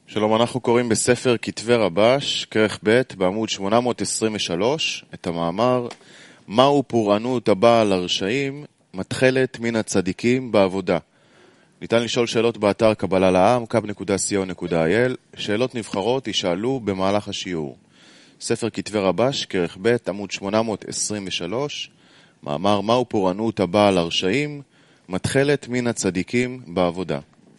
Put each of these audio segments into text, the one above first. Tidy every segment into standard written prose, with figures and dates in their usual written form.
שלום, אנחנו קוראים בספר כתבי רבש, כרך ב' בעמוד 823, את המאמר מהו פורענות הבאה לרשעים, מתחלת מן הצדיקים בעבודה. ניתן לשאול שאלות באתר קבלה לעם, kab.co.il, שאלות נבחרות יישאלו במהלך השיעור. ספר כתבי רבש, כרך ב' עמוד 823, מאמר מהו פורענות הבאה לרשעים, מתחלת מן הצדיקים בעבודה.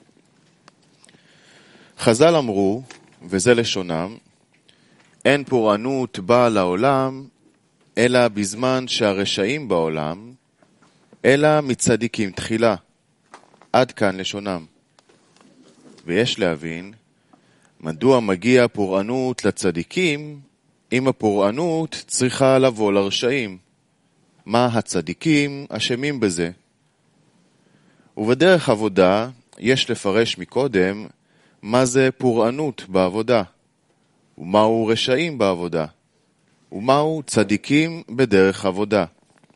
חז"ל אמרו, וזה לשונם, אין פורענות באה לעולם, אלא בזמן שהרשעים בעולם, אלא מצדיקים תחילה. עד כאן לשונם. ויש להבין, מדוע מגיע פורענות לצדיקים, אם הפורענות צריכה לבוא לרשעים? מה הצדיקים אשמים בזה? ובדרך עבודה, יש לפרש מקודם, מה זה פורענות בעבודה, ומהו רשעים בעבודה, ומהו צדיקים בדרך עבודה.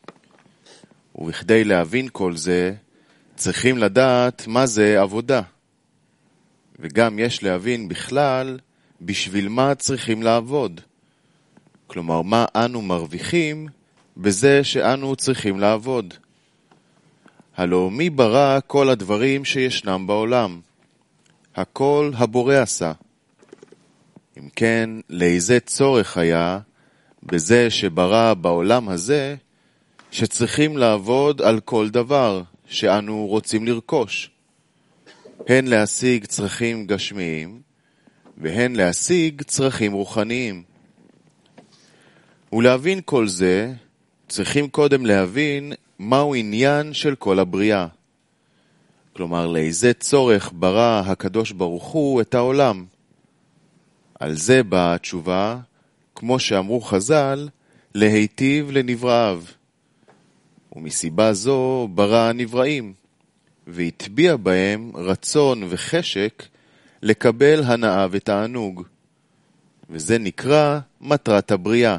ובכדי להבין כל זה, צריכים לדעת מה זה עבודה. וגם יש להבין בכלל בשביל מה צריכים לעבוד. כלומר, מה אנו מרוויחים בזה שאנו צריכים לעבוד. הלא מי ברא כל הדברים שישנם בעולם? הכל הבורא עשה. אם כן, לאיזה צורך היה בזה שברא בעולם הזה, שצריכים לעבוד על כל דבר שאנו רוצים לרכוש, הן להשיג צרכים גשמיים, והן להשיג צרכים רוחניים. ולהבין כל זה, צריכים קודם להבין מהו עניין של כל הבריאה. כלומר, לאיזה צורך ברא הקדוש ברוך הוא את העולם. על זה באה התשובה, כמו שאמרו חז"ל, להיטיב לנבראיו. ומסיבה זו ברא הנבראים, והטביע בהם רצון וחשק לקבל הנאה ותענוג. וזה נקרא מטרת הבריאה.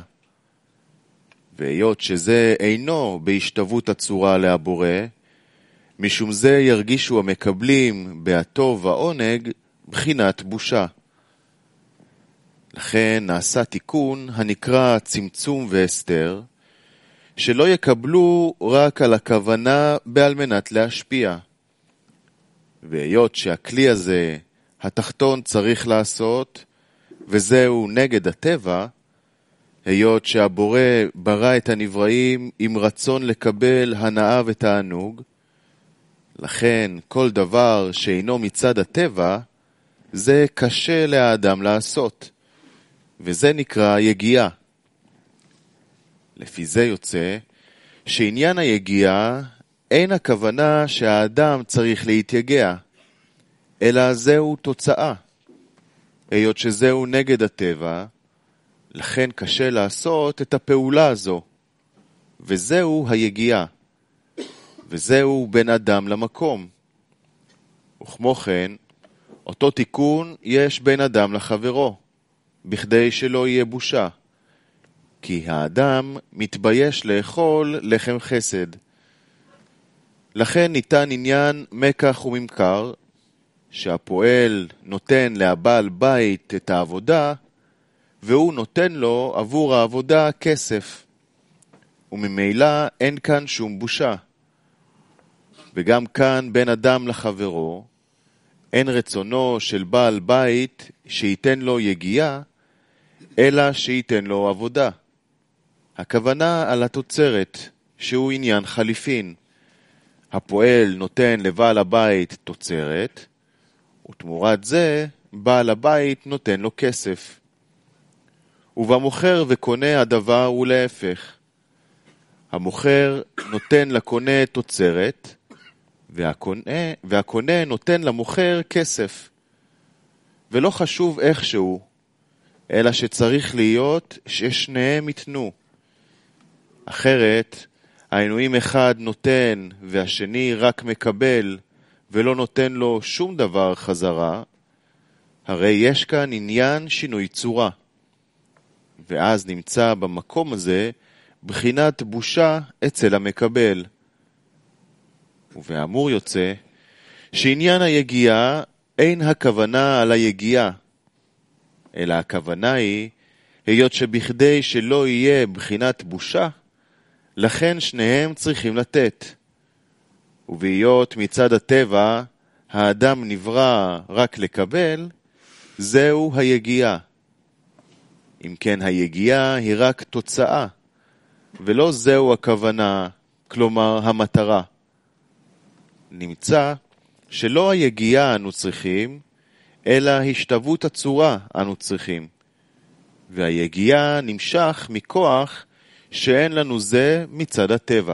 והיות שזה אינו בהשתוות הצורה להבורא, משום זה ירגישו המקבלים בהטוב העונג בחינת בושה. לכן נעשה תיקון הנקרא צמצום והסתר, שלא יקבלו רק על הכוונה בעל מנת להשפיע. והיות שהכלי הזה, התחתון צריך לעשות, וזהו נגד הטבע, היות שהבורא ברא את הנבראים עם רצון לקבל הנאה ותענוג, לכן כל דבר שאינו מצד הטבע, זה קשה לאדם לעשות, וזה נקרא יגיעה. לפי זה יוצא שעניין היגיעה אין הכוונה שהאדם צריך להתייגע, אלא זהו תוצאה. היות שזהו נגד הטבע, לכן קשה לעשות את הפעולה הזו, וזהו היגיעה. וזהו בין אדם למקום. וכמו כן, אותו תיקון יש בין אדם לחברו, בכדי שלא יהיה בושה. כי האדם מתבייש לאכול לחם חסד. לכן ניתן עניין מקח וממכר, שהפועל נותן לבעל בית את העבודה, והוא נותן לו עבור העבודה כסף. וממילא אין כאן שום בושה. וגם כאן בין אדם לחברו, אין רצונו של בעל בית שייתן לו יגיעה, אלא שייתן לו עבודה. הכוונה על התוצרת, שהוא עניין חליפין. הפועל נותן לבעל הבית תוצרת, ותמורת זה בעל הבית נותן לו כסף. ובמוכר וקונה הדבר הוא להפך. המוכר נותן לקונה תוצרת, והקונה נותן למוכר כסף. ולא חשוב איכשהו, אלא שצריך להיות ששניהם יתנו. אחרת, היינו אם אחד נותן והשני רק מקבל ולא נותן לו שום דבר חזרה, הרי יש כאן עניין שינוי צורה. ואז נמצא במקום הזה בחינת בושה אצל המקבל. ובאמור יוצא שעניין היגיעה אין הכוונה על היגיעה, אלא הכוונה היא, היות שבכדי שלא יהיה בחינת בושה, לכן שניהם צריכים לתת. ובהיות מצד הטבע, האדם נברא רק לקבל, זהו היגיעה. אם כן, היגיעה היא רק תוצאה, ולא זהו הכוונה, כלומר המטרה. נמצא שלא היגיעה אנו צריכים, אלא השתוות הצורה אנו צריכים. והיגיעה נמשך מכוח שאין לנו זה מצד הטבע.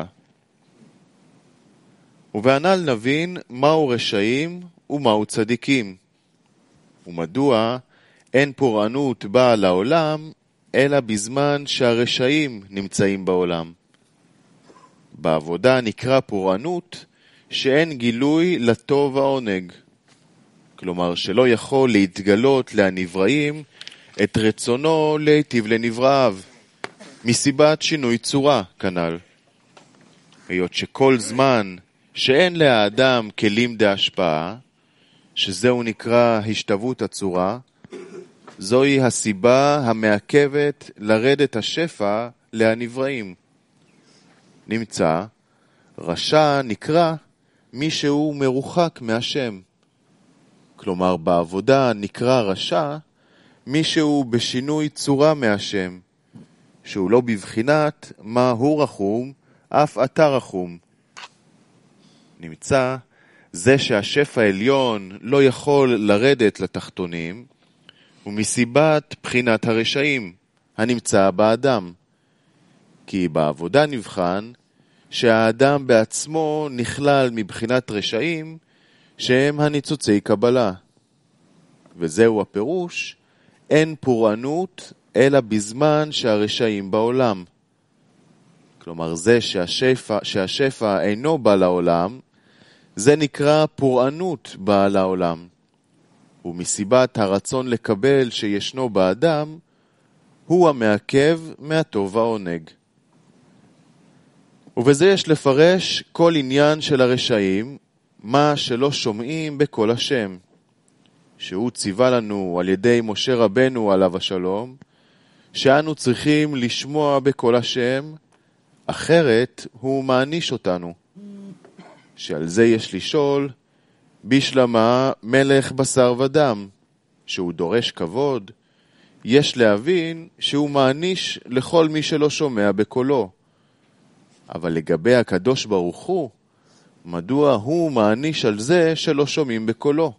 ובענל נבין מהו רשעים ומהו צדיקים. ומדוע אין פורענות באה לעולם, אלא בזמן שהרשעים נמצאים בעולם. בעבודה נקרא פורענות שאין גילוי לטוב העונג. כלומר שלא יכול להתגלות להנבראים את רצונו להיטיב לנבראיו, מסיבת שינוי צורה כנ"ל. היות שכל זמן שאין לאדם כלים דהשפעה, שזהו נקרא השתוות הצורה, זוהי הסיבה המעכבת לרדת השפע להנבראים. נמצא, רשע נקרא מי שהוא מרוחק מהשם. כלומר בעבודה נקרא רשע מי שהוא בשינוי צורה מהשם, שהוא לא בבחינת מה הוא רחום, אף אתה רחום. נמצא, זה שהשפע העליון לא יכול לרדת לתחתונים, ומסיבת בחינת הרשעים הנמצא באדם. כי בעבודה נבחן שהאדם בעצמו נכלל מבחינת רשעים שהם הניצוצי קבלה. וזהו הפירוש, אין פורענות אלא בזמן שהרשעים בעולם. כלומר זה שהשפע אינו בא לעולם, זה נקרא פורענות באה לעולם. ומסיבת הרצון לקבל שישנו באדם, הוא המעכב מהטוב העונג. ובזה יש לפרש כל עניין של הרשעים, מה שלא שומעים בקול השם, שהוא ציווה לנו על ידי משה רבנו עליו השלום, שאנו צריכים לשמוע בקול השם, אחרת הוא מעניש אותנו. שעל זה יש לשאול, בשלמה מלך בשר ודם, שהוא דורש כבוד, יש להבין שהוא מעניש לכל מי שלא שומע בקולו. אבל לגבי הקדוש ברוך הוא, מדוע הוא מעניש על זה שלא שומעים בקולו?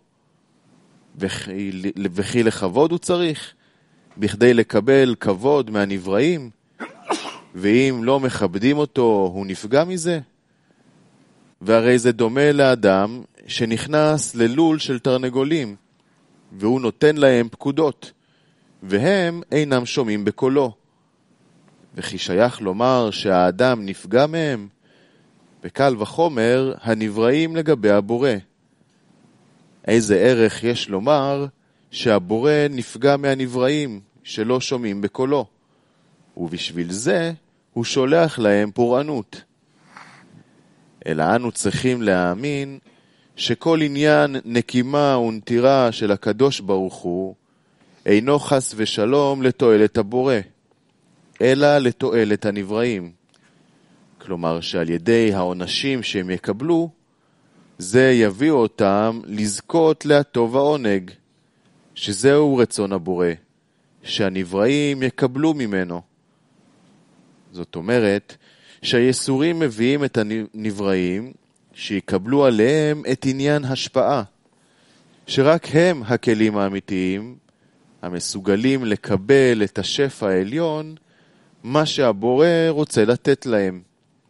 וכי לכבוד הוא צריך, בכדי לקבל כבוד מהנבראים, ואם לא מכבדים אותו, הוא נפגע מזה? והרי זה דומה לאדם שנכנס ללול של תרנגולים, והוא נותן להם פקודות, והם אינם שומעים בקולו. וכי שייך לומר שהאדם נפגע מהם, בקל וחומר הנבראים לגבי הבורא. איזה ערך יש לומר שהבורא נפגע מהנבראים שלא שומעים בקולו, ובשביל זה הוא שולח להם פורענות. אלא אנו צריכים להאמין שכל עניין נקימה ונטירה של הקדוש ברוך הוא אינו חס ושלום לתועלת הבורא, אלא לתועלת הנבראים. כלומר שעל ידי העונשים שהם יקבלו, זה יביא אותם לזכות להטוב העונג, שזהו רצון הבורא, שהנבראים יקבלו ממנו. זאת אומרת, שהיסורים מביאים את הנבראים שיקבלו עליהם את עניין השפעה, שרק הם הכלים האמיתיים המסוגלים לקבל את השפע העליון, מה שהבורא רוצה לתת להם.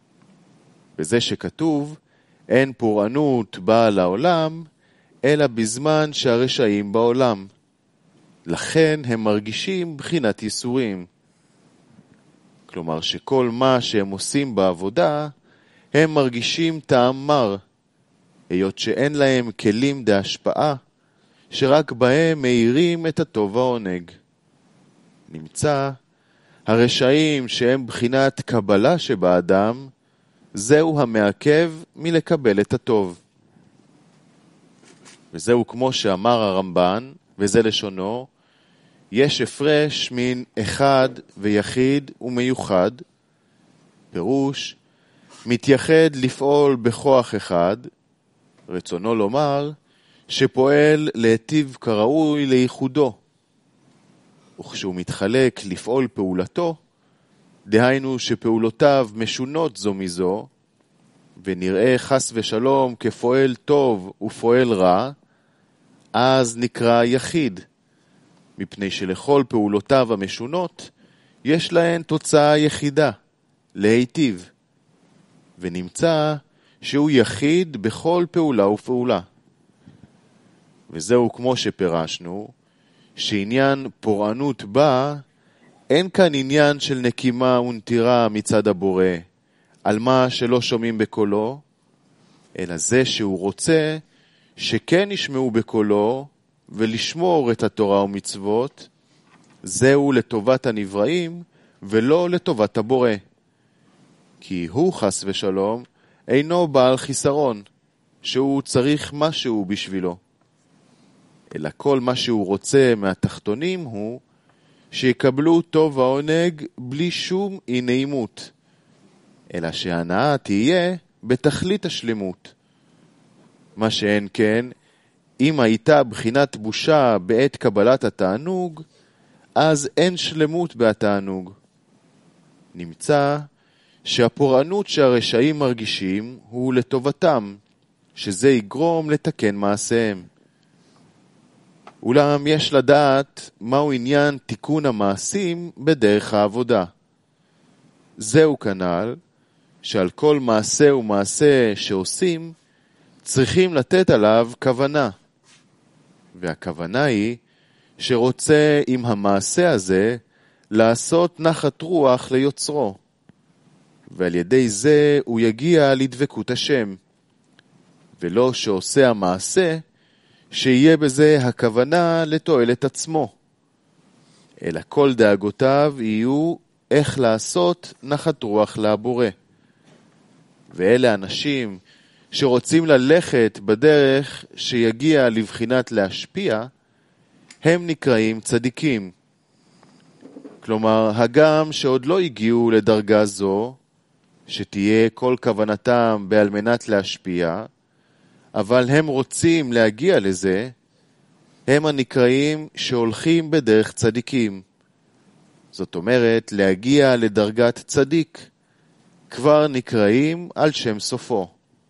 וזה שכתוב, אין פורענות באה לעולם, אלא בזמן שהרשעים בעולם. לכן הם מרגישים בחינת ייסורים. כלומר שכל מה שהם עושים בעבודה, הם מרגישים טעם מר, היות שאין להם כלים דהשפעה, שרק בהם מאירים את הטוב העונג. נמצא, הרשעים שהם בחינת קבלה שבאדם, זהו המעכב מלקבל את הטוב. וזהו כמו שאמר הרמב"ן, וזה לשונו, יש הפרש מן אחד ויחיד ומיוחד, פירוש, מתייחד לפעול בכוח אחד, רצונו לומר שפועל להיטיב כראוי לייחודו, וכשהוא מתחלק לפעול פעולתו, דהיינו שפעולותיו משונות זו מזו, ונראה חס ושלום כפועל טוב ופועל רע, אז נקרא יחיד, מפני שלכל פעולותיו המשונות יש להן תוצאה יחידה, להיטיב, ונמצא שהוא יחיד בכל פעולה ופעולה. וזהו כמו שפירשנו, שעניין פורענות בא, אין כאן עניין של נקימה ונטירה מצד הבורא, על מה שלא שומעים בקולו, אלא זה שהוא רוצה שכן ישמעו בקולו ולשמור את התורה ומצוות, זהו לטובת הנבראים ולא לטובת הבורא. כי הוא חס ושלום אינו בעל חיסרון, שהוא צריך משהו בשבילו. אלא כל מה שהוא רוצה מהתחתונים הוא שיקבלו טוב ועונג בלי שום אי נעימות, אלא שההנאה תהיה בתכלית השלמות. מה שאין כן, אם הייתה בחינת בושה בעת קבלת התענוג, אז אין שלמות בתענוג. נמצא שהפורענות שהרשעים מרגישים הוא לטובתם, שזה יגרום לתקן מעשיהם. אולם יש לדעת מהו עניין תיקון המעשים בדרך העבודה. זהו כנ"ל, שעל כל מעשה ומעשה שעושים, צריכים לתת עליו כוונה. והכוונה היא שרוצה עם המעשה הזה לעשות נחת רוח ליוצרו. ועל ידי זה הוא יגיע לדבקות השם. ולא שעושה המעשה שיהיה בזה הכוונה לתועלת עצמו. אלא כל דאגותיו יהיו איך לעשות נחת רוח לבורא. ואלה אנשים שרוצים ללכת בדרך שיגיע לבחינת להשפיע, הם נקראים צדיקים. כלומר, הגם שעוד לא הגיעו לדרגה זו, שתהיה כל כוונתם בעל מנת להשפיע, אבל הם רוצים להגיע לזה, הם הנקראים שהולכים בדרך צדיקים. זאת אומרת, להגיע לדרגת צדיק, כבר נקראים על שם סופו.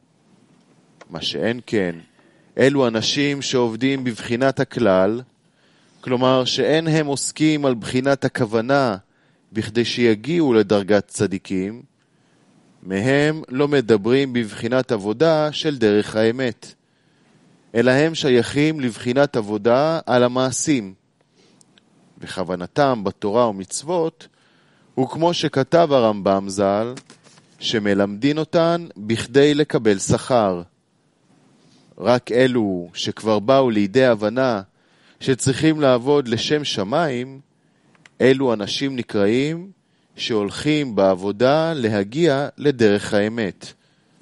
מה שאין כן, אלו אנשים שעובדים בבחינת הכלל, כלומר שאין הם עוסקים על בחינת הכוונה בכדי שיגיעו לדרגת צדיקים, מהם לא מדברים בבחינת עבודה של דרך האמת, אלא הם שייכים לבחינת עבודה על המעשים. וכוונתם בתורה ומצוות הוא כמו שכתב הרמב"ם ז"ל, שמלמדין אותן בכדי לקבל שכר. רק אלו שכבר באו לידי הבנה שצריכים לעבוד לשם שמיים, אלו אנשים נקראים שהולכים בעבודה להגיע לדרך האמת.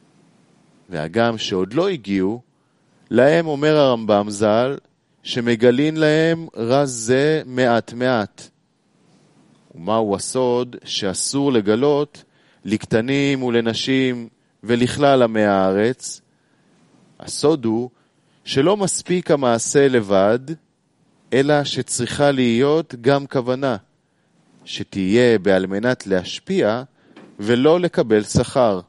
והגם שעוד לא הגיעו, להם אומר הרמב"ם ז"ל, שמגלין להם רז זה מעט מעט. ומהו הסוד שאסור לגלות לקטנים ולנשים ולכלל עמי הארץ? הסוד הוא שלא מספיק המעשה לבד, אלא שצריכה להיות גם כוונה, שתהיה בעל מנת להשפיע ולא לקבל שכר.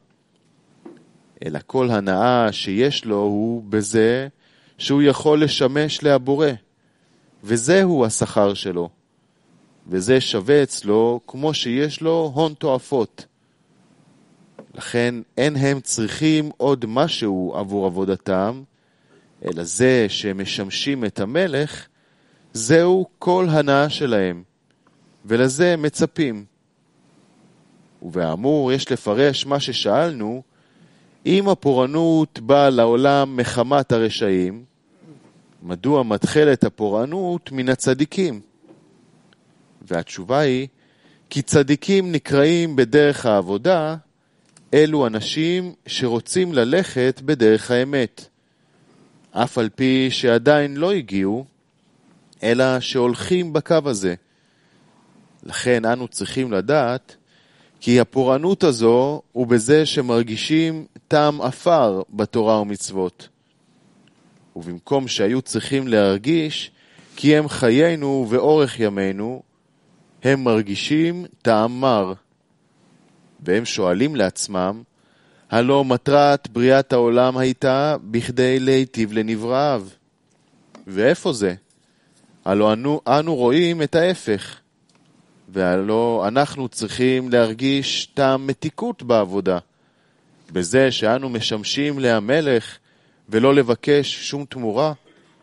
אלא כל הנאה שיש לו הוא בזה שהוא יכול לשמש להבורא, וזהו השכר שלו. וזה שווה אצלו כמו שיש לו הון תועפות. לכן אין הם צריכים עוד משהו עבור עבודתם, אלא זה שמשמשים את המלך, זהו כל הנאה שלהם, ולזה מצפים. ובאמור יש לפרש מה ששאלנו, אם הפורענות באה לעולם מחמת הרשעים, מדוע מתחלת הפורענות מן הצדיקים? והתשובה היא, כי צדיקים נקראים בדרך העבודה, אלו אנשים שרוצים ללכת בדרך האמת. אף על פי שעדיין לא הגיעו, אלא שהולכים בקו הזה. לכן אנו צריכים לדעת כי הפורענות הזו הוא בזה שמרגישים טעם אפר בתורה ומצוות. ובמקום שהיו צריכים להרגיש כי הם חיינו ואורך ימינו, הם מרגישים טעם מר. והם שואלים לעצמם, הלא מטרת בריאת העולם הייתה בכדי להיטיב לנבראיו. ואיפה זה? הלא אנו רואים את ההפך. והלא אנחנו צריכים להרגיש טעם מתיקות בעבודה. בזה שאנו משמשים להמלך ולא לבקש שום תמורה.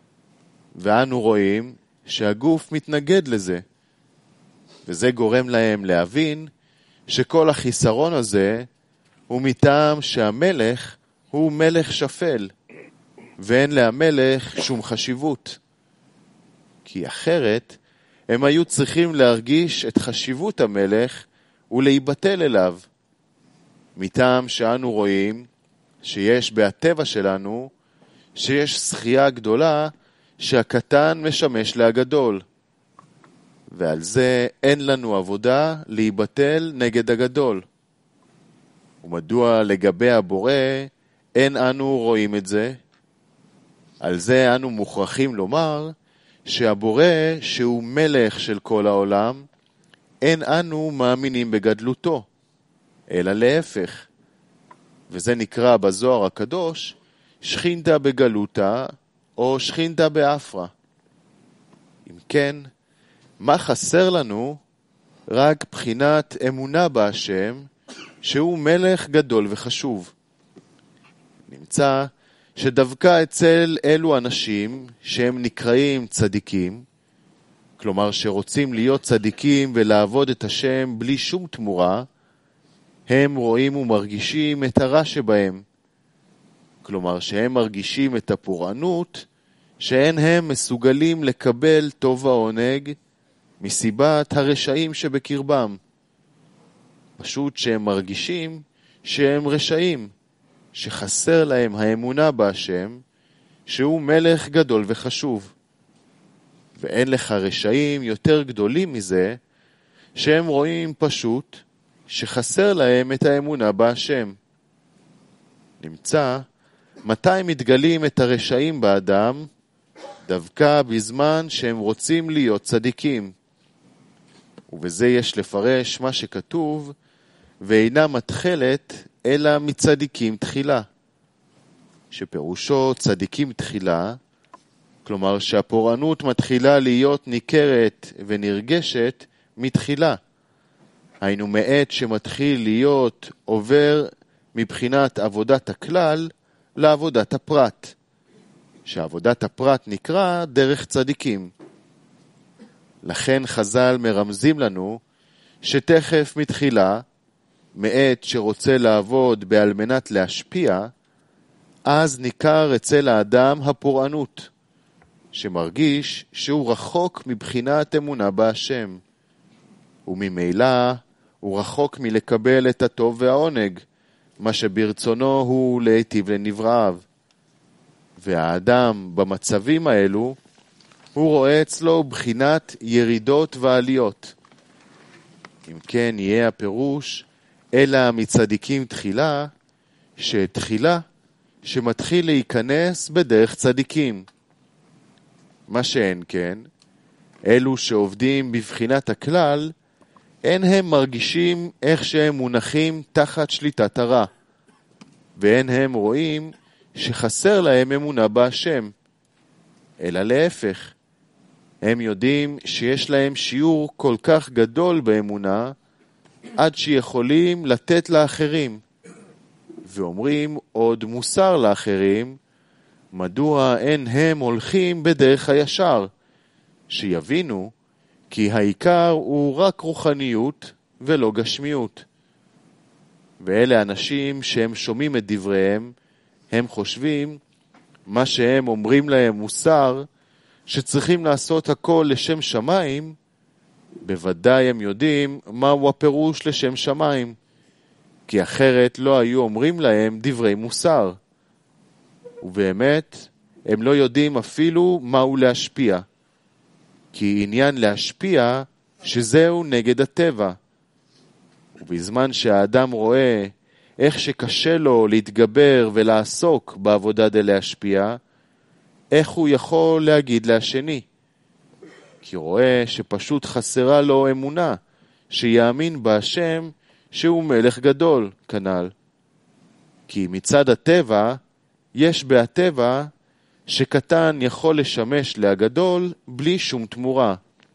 ואנו רואים שהגוף מתנגד לזה. וזה גורם להם להבין שכל החיסרון הזה הוא מטעם שהמלך הוא מלך שפל, ואין להמלך שום חשיבות. כי אחרת הם היו צריכים להרגיש את חשיבות המלך ולהיבטל אליו. מטעם שאנו רואים שיש בהטבע שלנו, שיש שחייה גדולה שהקטן משמש להגדול. ועל זה אין לנו עבודה להיבטל נגד הגדול. ומדוע לגבי הבורא אין אנו רואים את זה? על זה אנו מוכרחים לומר שהבורא שהוא מלך של כל העולם, אין אנו מאמינים בגדלותו, אלא להפך. וזה נקרא בזוהר הקדוש שכינתה בגלותה או שכינתה באפרה. אם כן, מה חסר לנו? רק בחינת אמונה בהשם, שהוא מלך גדול וחשוב. נמצא שדווקא אצל אלו אנשים שהם נקראים צדיקים, כלומר שרוצים להיות צדיקים ולעבוד את השם בלי שום תמורה, הם רואים ומרגישים את הרע שבהם. כלומר שהם מרגישים את הפורענות, שאין הם מסוגלים לקבל טוב ועונג מסיבת הרשעים שבקרבם. פשוט שהם מרגישים שהם רשעים, שחסר להם האמונה בהשם, שהוא מלך גדול וחשוב. ואין לך רשעים יותר גדולים מזה, שהם רואים פשוט שחסר להם את האמונה בהשם. נמצא מתי מתגלים את הרשעים באדם? דווקא בזמן שהם רוצים להיות צדיקים. ובזה יש לפרש מה שכתוב, ואינה מתחלת אלא מצדיקים תחילה. שפירושו צדיקים תחילה, כלומר שהפורענות מתחילה להיות ניכרת ונרגשת מתחילה. היינו מעת שמתחיל להיות עובר מבחינת עבודת הכלל לעבודת הפרט. שעבודת הפרט נקרא דרך צדיקים. לכן חז"ל מרמזים לנו שתכף מתחילה, מעת שרוצה לעבוד בעל מנת להשפיע, אז ניכר אצל האדם הפורענות, שמרגיש שהוא רחוק מבחינת אמונה בהשם, וממילא הוא רחוק מלקבל את הטוב והעונג, מה שברצונו הוא להיטיב לנבראיו. והאדם במצבים האלו, הוא רואה אצלו בחינת ירידות ועליות. אם כן יהיה הפירוש, אלא מצדיקים תחילה, שתחילה שמתחיל להיכנס בדרך צדיקים. מה שאין כן, אלו שעובדים בבחינת הכלל, אין הם מרגישים איך שהם מונחים תחת שליטת הרע, ואין הם רואים שחסר להם אמונה בהשם, אלא להפך. הם יודעים שיש להם שיעור כל כך גדול באמונה, עד שיכולים לתת לאחרים, ואומרים עוד מוסר לאחרים, מדוע אין הם הולכים בדרך הישר, שיבינו כי העיקר הוא רק רוחניות ולא גשמיות. ואלה אנשים שהם שומעים את דבריהם, הם חושבים מה שהם אומרים להם מוסר, שצריכים לעשות הכל לשם שמיים, בוודאי הם יודעים מהו הפירוש לשם שמיים, כי אחרת לא היו אומרים להם דברי מוסר. ובאמת, הם לא יודעים אפילו מהו להשפיע. כי עניין להשפיע שזהו נגד הטבע. ובזמן שהאדם רואה איך שקשה לו להתגבר ולעסוק בעבודה די להשפיע, איך הוא יכול להגיד לשני? כי רואה שפשוט חסרה לו אמונה, שיאמין בהשם שהוא מלך גדול, כנ"ל. כי מצד הטבע, יש בהטבע שקטן יכול לשמש להגדול בלי שום תמורה.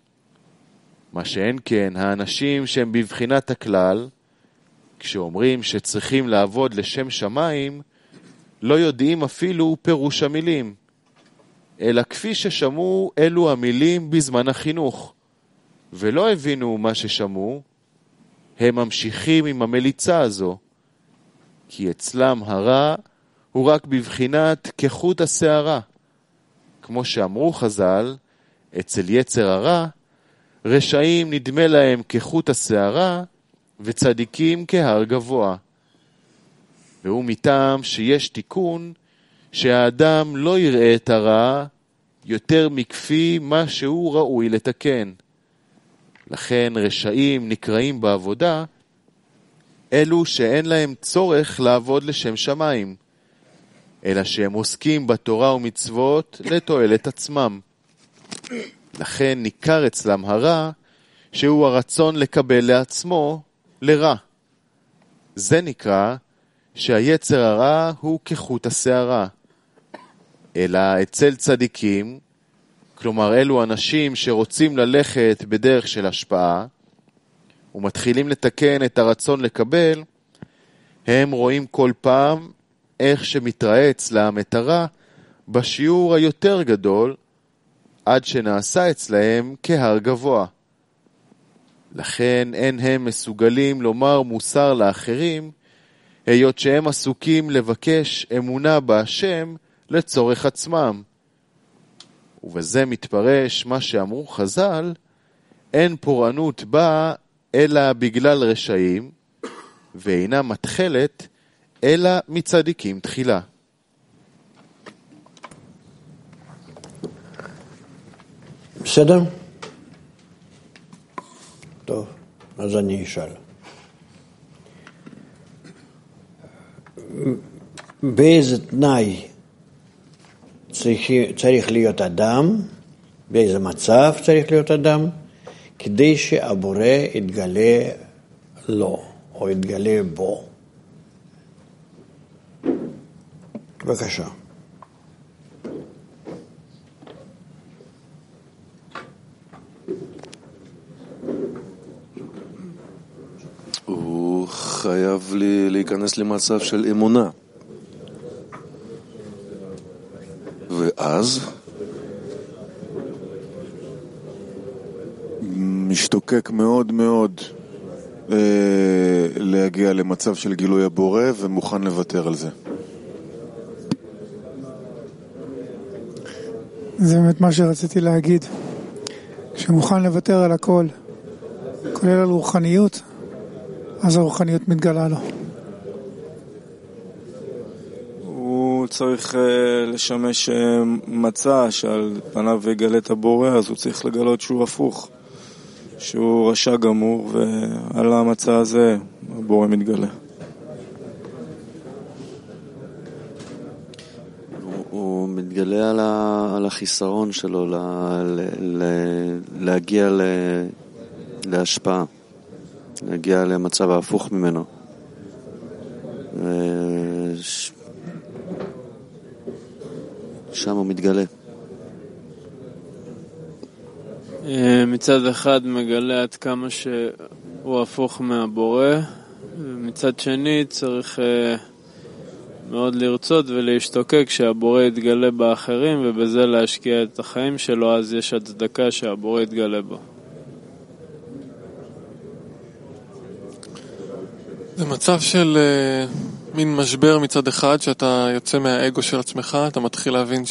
מה שאין כן, האנשים שהם בבחינת הכלל, כשאומרים שצריכים לעבוד לשם שמיים, לא יודעים אפילו פירוש המילים, אלא כפי ששמעו אלו המילים בזמן החינוך, ולא הבינו מה ששמעו, הם ממשיכים עם המליצה הזו, כי אצלם הרע הוא רק בבחינת כחוט השערה. כמו שאמרו חז"ל, אצל יצר הרע, רשעים נדמה להם כחוט השערה, וצדיקים כהר גבוה. והוא מטעם שיש תיקון, שהאדם לא יראה את הרע יותר מכפי מה שהוא ראוי לתקן. לכן רשעים נקראים בעבודה, אלו שאין להם צורך לעבוד לשם שמיים, אלא שהם עוסקים בתורה ומצוות לתועלת עצמם. לכן ניכר אצלם הרע, שהוא הרצון לקבל לעצמו לרע. זה נקרא שהיצר הרע הוא כחוט השערה. אלא אצל צדיקים, כלומר אלו אנשים שרוצים ללכת בדרך של השפעה, ומתחילים לתקן את הרצון לקבל, הם רואים כל פעם איך שמתראה אצלם את הרע בשיעור היותר גדול, עד שנעשה אצלהם כהר גבוה. לכן אין הם מסוגלים לומר מוסר לאחרים, היות שהם עסוקים לבקש אמונה בהשם לצורך עצמם. ובזה מתפרש מה שאמרו חז"ל, אין פורענות בה אלא בגלל רשעים, ואינה מתחלת אלא מצדיקים תחילה. בסדר? טוב, אז אני אשאל. באיזה תנאי צריך להיות אדם, באיזה מצב צריך להיות אדם, כדי שהבורא יתגלה לו, או יתגלה בו. בבקשה. הוא חייב להיכנס למצב של אמונה. ואז משתוקק מאוד מאוד להגיע למצב של גילוי הבורא ומוכן לוותר על זה. זה באמת מה שרציתי להגיד. כשמוכן לוותר על הכל, כולל על רוחניות, אז הרוחניות מתגלה לו. הוא צריך לשמש מצע שעל פניו יגלה את הבורא, אז הוא צריך לגלות שהוא הפוך, שהוא רשע גמור, ועל המצע הזה הבורא מתגלה. הוא מתגלה על החיסרון שלו, להגיע להשפעה, להגיע למצב ההפוך ממנו. שם הוא מתגלה. מצד אחד מגלה עד כמה שהוא הפוך מהבורא, ומצד שני צריך מאוד לרצות ולהשתוקק שהבורא יתגלה באחרים, ובזה להשקיע את החיים שלו, אז יש הצדקה שהבורא יתגלה בו. זה מצב של מין משבר מצד אחד, שאתה יוצא מהאגו של עצמך, אתה מתחיל להבין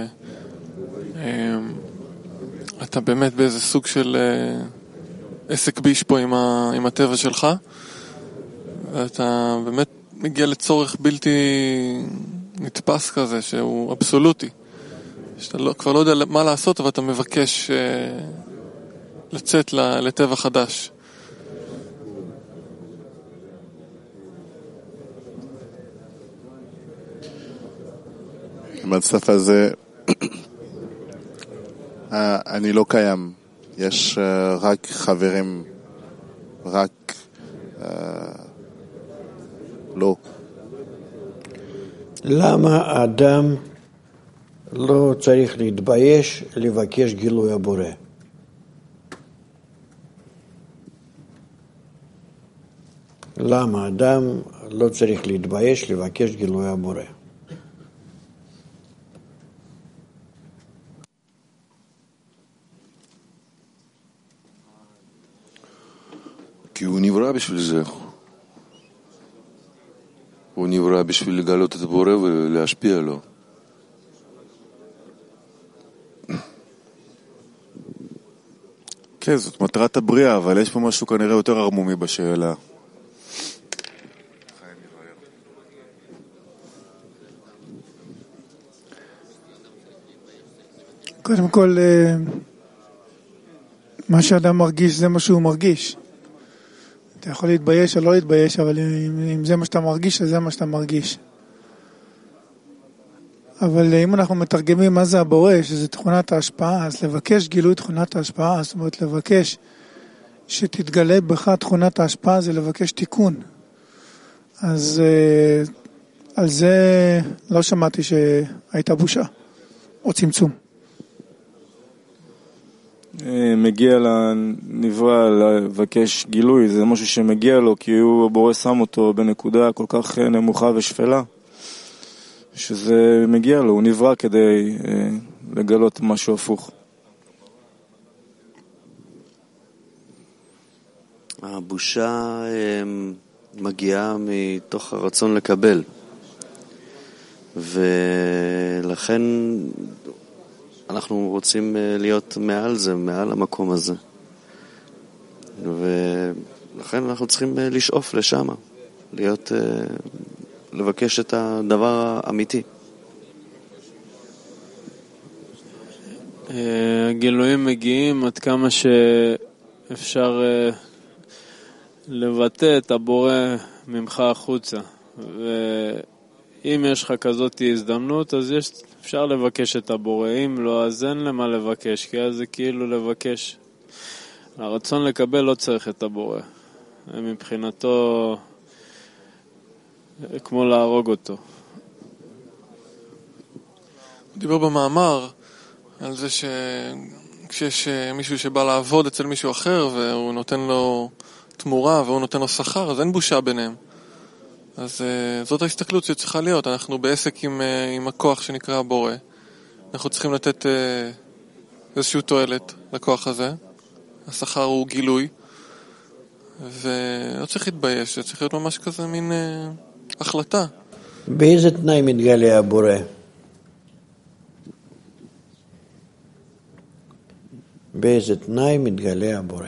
אתה באמת באיזה סוג של עסק ביש פה עם הטבע שלך, ואתה באמת מגיע לצורך בלתי נתפס כזה, שהוא אבסולוטי. שאתה כבר לא יודע מה לעשות, אבל אתה מבקש לצאת לטבע חדש. במצב הזה אני לא קיים, יש רק חברים, רק לא. למה האדם לא צריך להתבייש לבקש גילוי הבורא? למה האדם לא צריך להתבייש לבקש גילוי הבורא? כי הוא נברא בשביל זה. הוא נברא בשביל לגלות את הבורא ולהשפיע לו. כן, זאת מטרת הבריאה, אבל יש פה משהו כנראה יותר ערמומי בשאלה. קודם כל, מה שאדם מרגיש זה מה שהוא מרגיש. אתה יכול להתבייש או לא להתבייש, אבל אם זה מה שאתה מרגיש, אז זה מה שאתה מרגיש. אבל אם אנחנו מתרגמים מה זה הבורא, שזה תכונת ההשפעה, אז לבקש גילוי תכונת ההשפעה, זאת אומרת לבקש שתתגלה בך תכונת ההשפעה, זה לבקש תיקון. אז על זה לא שמעתי שהייתה בושה או צמצום. מגיע לנברא לבקש גילוי, זה משהו שמגיע לו, כי הוא הבורא שם אותו בנקודה כל כך נמוכה ושפלה, שזה מגיע לו, הוא נברא כדי לגלות משהו הפוך. הבושה מגיעה מתוך הרצון לקבל, ולכן אנחנו רוצים להיות מעל זה, מעל המקום הזה. ולכן אנחנו צריכים לשאוף לשם, לבקש את הדבר האמיתי. הגילויים מגיעים עד כמה שאפשר לבטא את הבורא ממך החוצה. ואם יש לך כזאת הזדמנות, אז אפשר לבקש את הבורא. אם לא, אז אין למה לבקש, כי אז זה כאילו לבקש. הרצון לקבל לא צריך את הבורא. מבחינתו כמו להרוג אותו. הוא דיבר במאמר על זה שכשיש מישהו שבא לעבוד אצל מישהו אחר והוא נותן לו תמורה והוא נותן לו שכר, אז אין בושה ביניהם. אז זאת ההסתכלות שצריכה להיות. אנחנו בעסק עם הכוח שנקרא הבורא. אנחנו צריכים לתת איזשהו תועלת לכוח הזה. השכר הוא גילוי. ולא צריך להתבייש, זה צריך להיות ממש כזה מין החלטה. באיזה תנאי מתגלה הבורא? באיזה תנאי מתגלה הבורא?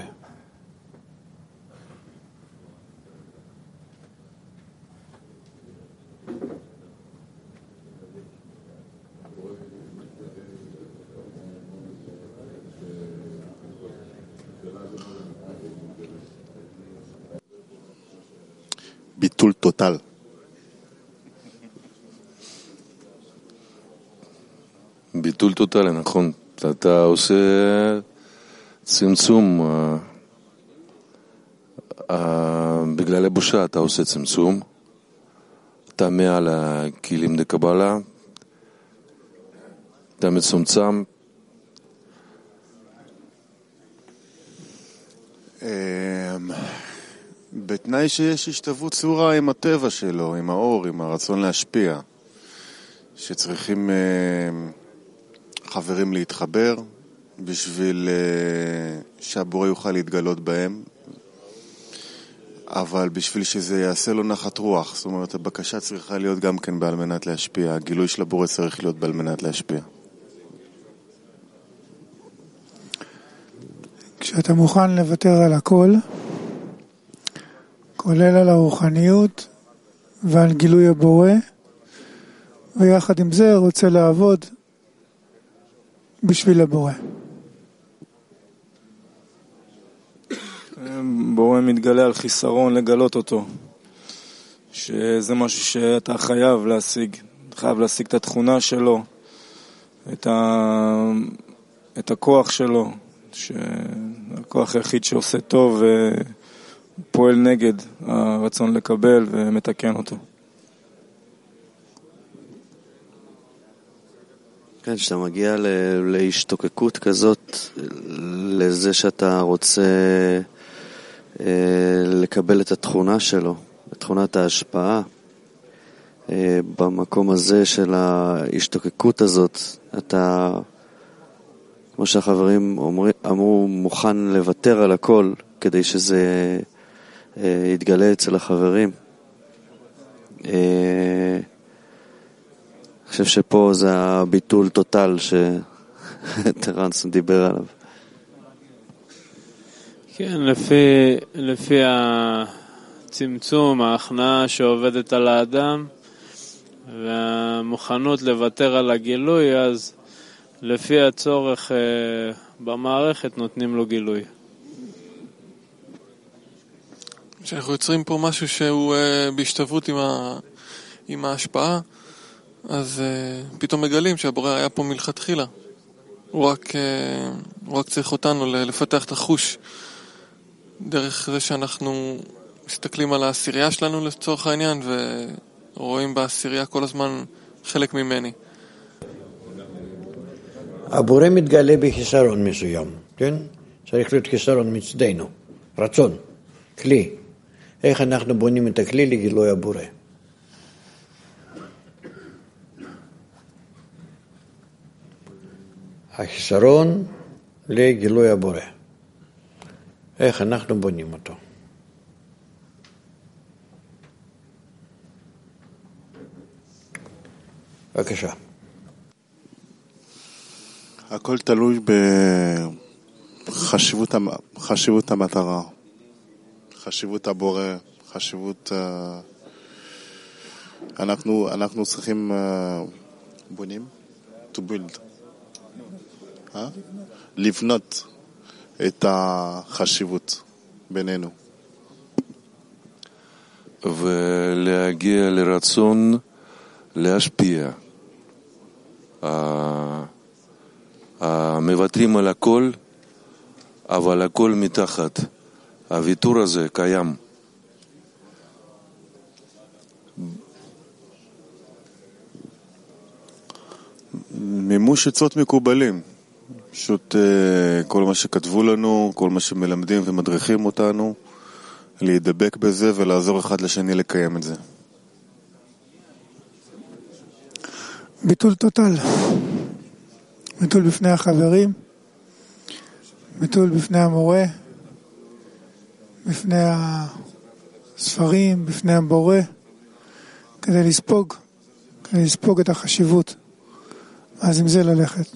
ביטול טוטל. ביטול טוטלי, נכון. אתה עושה צמצום, בגלל הבושה אתה עושה צמצום, אתה מעל הכלים דקבלה, אתה מצומצם. בתנאי שיש השתוות צורה עם הטבע שלו, עם האור, עם הרצון להשפיע, שצריכים חברים להתחבר בשביל שהבורא יוכל להתגלות בהם, אבל בשביל שזה יעשה לו נחת רוח. זאת אומרת, הבקשה צריכה להיות גם כן בעל מנת להשפיע, הגילוי של הבורא צריך להיות בעל מנת להשפיע. כשאתה מוכן לוותר על הכל, כולל על הרוחניות ועל גילוי הבורא, ויחד עם זה רוצה לעבוד בשביל הבורא. בורא מתגלה על חיסרון לגלות אותו. שזה משהו שאתה חייב להשיג. חייב להשיג את התכונה שלו, את הכוח שלו, שהכוח היחיד שעושה טוב ופועל נגד הרצון לקבל ומתקן אותו. כן, שאתה מגיע להשתוקקות כזאת, לזה שאתה רוצה לקבל את התכונה שלו, את תכונת ההשפעה, במקום הזה של ההשתוקקות הזאת, אתה, כמו שהחברים אמרו, מוכן לוותר על הכל כדי שזה יתגלה אצל החברים. אני חושב שפה זה הביטול טוטל שטרנס דיבר עליו. כן, לפי הצמצום, ההכנעה שעובדת על האדם והמוכנות לוותר על הגילוי, אז לפי הצורך במערכת נותנים לו גילוי. כשאנחנו יוצרים פה משהו שהוא בהשתוות עם ההשפעה, אז פתאום מגלים שהבורא היה פה מלכתחילה. הוא רק צריך אותנו לפתח את החוש דרך זה שאנחנו מסתכלים על העשירייה שלנו לצורך העניין ורואים בעשירייה כל הזמן חלק ממני. הבורא מתגלה בחיסרון מסוים, כן? צריך להיות חיסרון מצדנו, רצון, כלי. איך אנחנו בונים את הכלי לגילוי הבורא? החיסרון לגילוי הבורא. איך אנחנו בונים אותו? בבקשה. הכל תלוי בחשיבות המטרה, חשיבות הבורא, חשיבות... אנחנו צריכים בונים, to build, לבנות את החשיבות בינינו. ולהגיע לרצון להשפיע. מוותרים על הכל, אבל הכל מתחת. הוויתור הזה קיים. מימוש עצות מקובלים. פשוט כל מה שכתבו לנו, כל מה שמלמדים ומדריכים אותנו, להידבק בזה ולעזור אחד לשני לקיים את זה. ביטול טוטל. ביטול בפני החברים, ביטול בפני המורה, בפני הספרים, בפני הבורא, כדי לספוג את החשיבות. אז עם זה ללכת.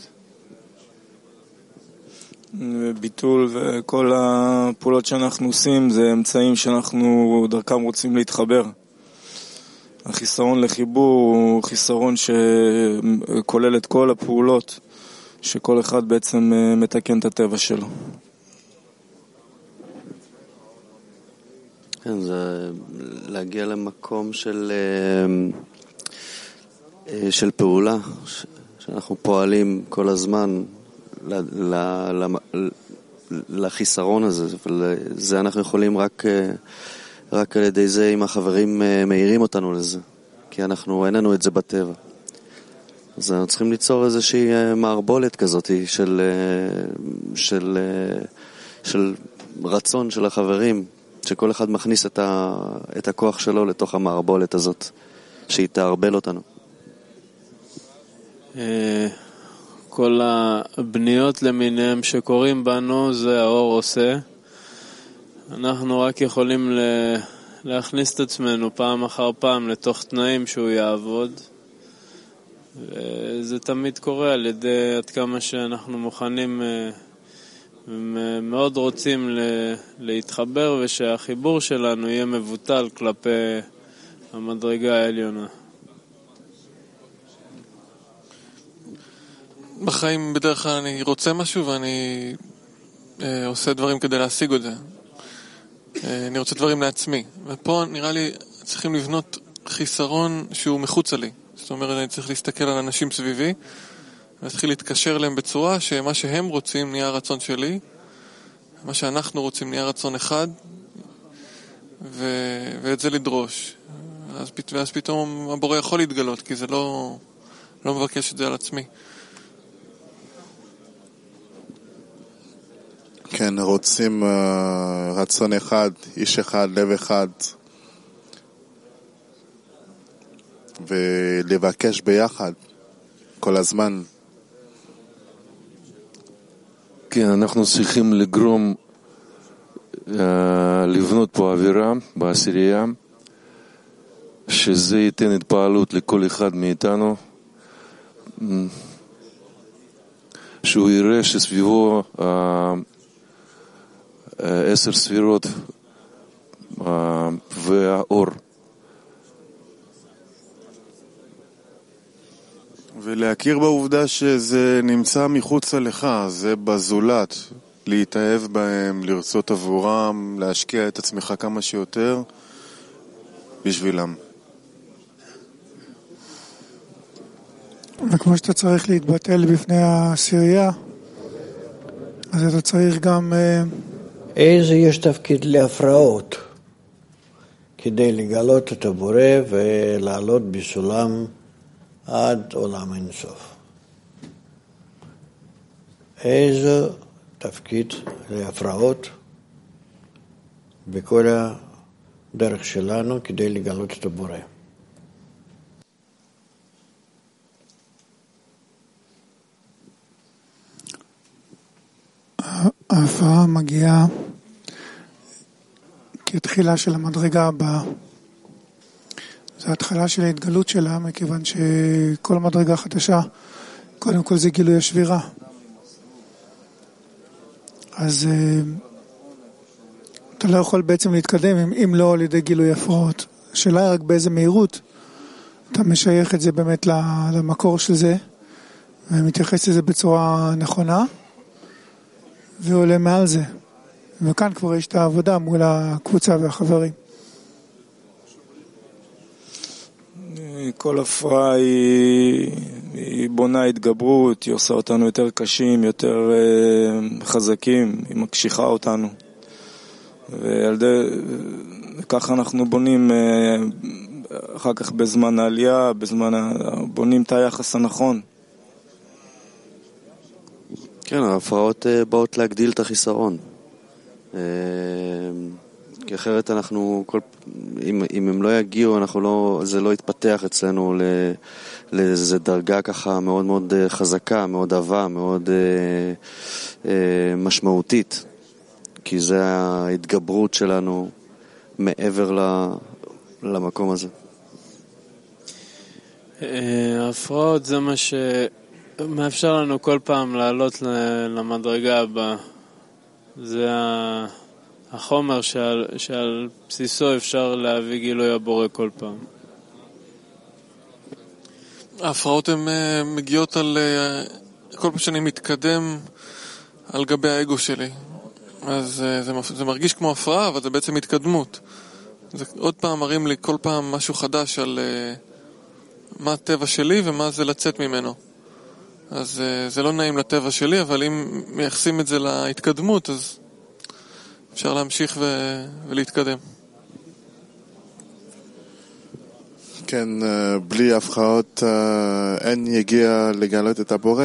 ביטול וכל הפעולות שאנחנו עושים זה אמצעים שאנחנו דרכם רוצים להתחבר. החיסרון לחיבור הוא חיסרון שכולל את כל הפעולות שכל אחד בעצם מתקן את הטבע שלו. כן, זה להגיע למקום של פעולה, שאנחנו פועלים כל הזמן לחיסרון הזה, וזה אנחנו יכולים רק על ידי זה אם החברים מאירים אותנו לזה, כי אנחנו איננו את זה בטבע. אז אנחנו צריכים ליצור איזושהי מערבולת כזאת של רצון של החברים, שכל אחד מכניס את הכוח שלו לתוך המערבולת הזאת, שהיא תערבל אותנו. כל הבניות למיניהם שקוראים בנו זה האור עושה. אנחנו רק יכולים להכניס את עצמנו פעם אחר פעם לתוך תנאים שהוא יעבוד, וזה תמיד קורה על ידי עד כמה שאנחנו מוכנים ומאוד רוצים להתחבר, ושהחיבור שלנו יהיה מבוטל כלפי המדרגה העליונה. בחיים בדרך כלל אני רוצה משהו ואני עושה דברים כדי להשיג את זה. אני רוצה דברים לעצמי. ופה נראה לי צריכים לבנות חיסרון שהוא מחוץ לי. זאת אומרת, אני צריך להסתכל על אנשים סביבי, ולהתחיל להתקשר להם בצורה שמה שהם רוצים נהיה הרצון שלי, מה שאנחנו רוצים נהיה רצון אחד, ואת זה לדרוש. ואז פתאום הבורא יכול להתגלות, כי זה לא מבקש את זה על עצמי. כן, רוצים רצון אחד, איש אחד, לב אחד, ולבקש ביחד כל הזמן. כן, אנחנו צריכים לגרום לבנות פה אווירה בעשירייה, שזה ייתן התפעלות לכל אחד מאיתנו, שהוא יראה שסביבו 10 ספירות והאור. ולהכיר בעובדה שזה נמצא מחוץ לך, זה בזולת, להתאהב בהם, לרצות עבורם, להשקיע את עצמך כמה שיותר בשבילם. וכמו שאתה צריך להתבטל בפני העשירייה, אז אתה צריך גם... איזה יש תפקיד להפרעות כדי לגלות את הבורא ולעלות בסולם עד עולם אינסוף. איזה תפקיד להפרעות בכל הדרך שלנו כדי לגלות את הבורא. ההפרעה מגיעה כתחילה של המדרגה הבאה. זו התחלה של ההתגלות שלה, מכיוון שכל מדרגה חדשה, קודם כל זה גילוי השבירה. אז אתה לא יכול בעצם להתקדם אם לא על ידי גילוי הפרעות. השאלה היא רק באיזה מהירות אתה משייך את זה באמת למקור של זה, ומתייחס לזה בצורה נכונה, ועולה מעל זה. וכאן כבר יש את העבודה מול הקבוצה והחברים. כל הפרעה היא בונה התגברות, היא עושה אותנו יותר קשים, יותר חזקים, היא מקשיחה אותנו. וככה אנחנו בונים אחר כך בזמן העלייה, בונים את היחס הנכון. כן, ההפרעות באות להגדיל את החיסרון. כי אחרת אנחנו, אם הם לא יגיעו, זה לא יתפתח אצלנו לאיזו דרגה ככה מאוד מאוד חזקה, מאוד אהבה, מאוד משמעותית. כי זה ההתגברות שלנו מעבר למקום הזה. ההפרעות זה מה שמאפשר לנו כל פעם לעלות למדרגה הבאה. זה החומר שעל בסיסו אפשר להביא גילוי הבורא כל פעם. ההפרעות הן מגיעות על כל פעם שאני מתקדם על גבי האגו שלי. אז זה מרגיש כמו הפרעה, אבל זה בעצם התקדמות. זה עוד פעם מראים לי כל פעם משהו חדש על מה הטבע שלי ומה זה לצאת ממנו. אז זה לא נעים לטבע שלי, אבל אם מייחסים את זה להתקדמות, אז אפשר להמשיך ולהתקדם. כן, בלי הפרעות אין יגיע לגלות את הבורא.